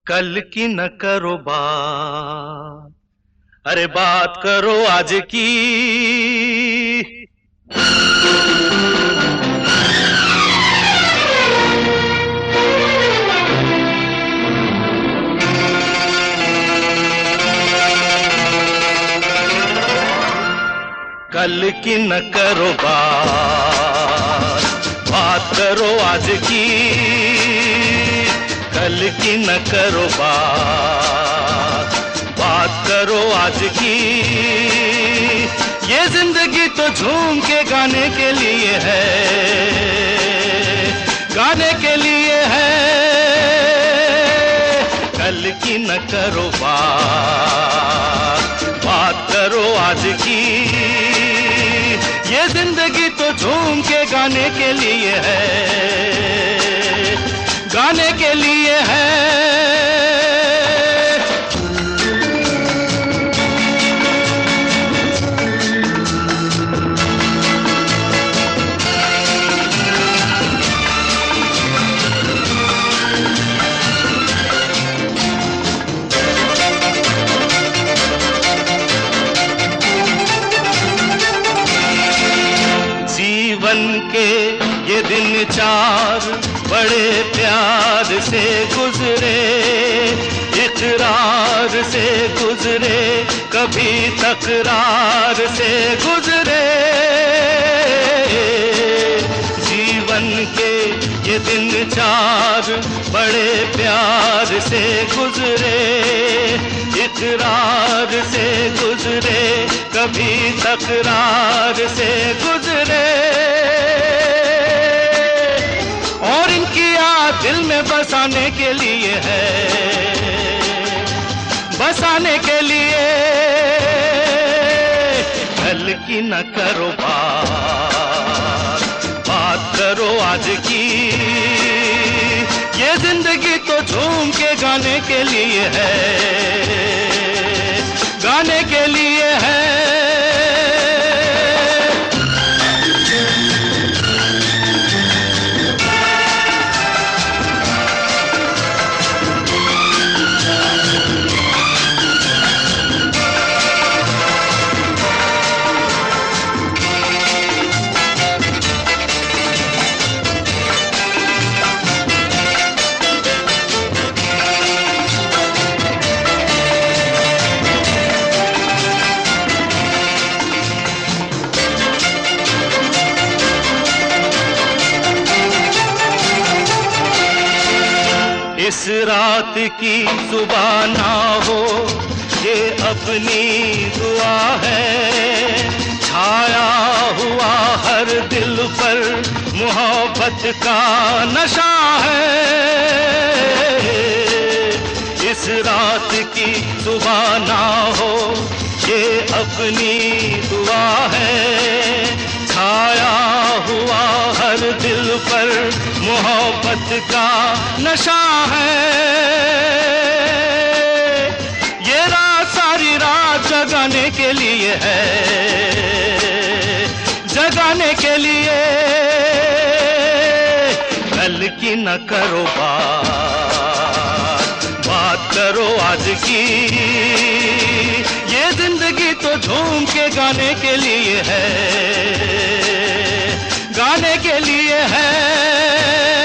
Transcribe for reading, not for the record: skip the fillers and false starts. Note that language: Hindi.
कल की न करो बात, अरे बात करो आज की। कल की न करो बात, बात करो आज की। कल की न करो बात, बात करो आज की। ये जिंदगी तो झूम के गाने के लिए है, गाने के लिए है। कल की न करो बात, बात करो आज की। ये जिंदगी तो झूम के गाने के लिए है, गाने के लिए है। जीवन के ये दिन चार बड़े प्यार से गुजरे, इकरार से गुजरे, कभी तकरार से गुजरे। जीवन के ये दिन चार बड़े प्यार से गुजरे, इकरार से गुजरे, कभी तकरार से गुजरे। और इनकी याद दिल में बसाने के लिए है, बसाने के लिए। कल की न करो बात, बात करो आज की। ये जिंदगी तो झूम के गाने के लिए है, गाने के लिए है। इस रात की सुबह ना हो ये अपनी दुआ है। छाया हुआ हर दिल पर मोहब्बत का नशा है। इस रात की सुबह ना हो ये अपनी दुआ है। छाया हुआ हर दिल पर मोहब्बत का नशा है। ये रात सारी रात जगाने के लिए है, जगाने के लिए। कल की न करो बात, बात करो आज की। ये जिंदगी तो झूम के गाने के लिए है, गाने के लिए है।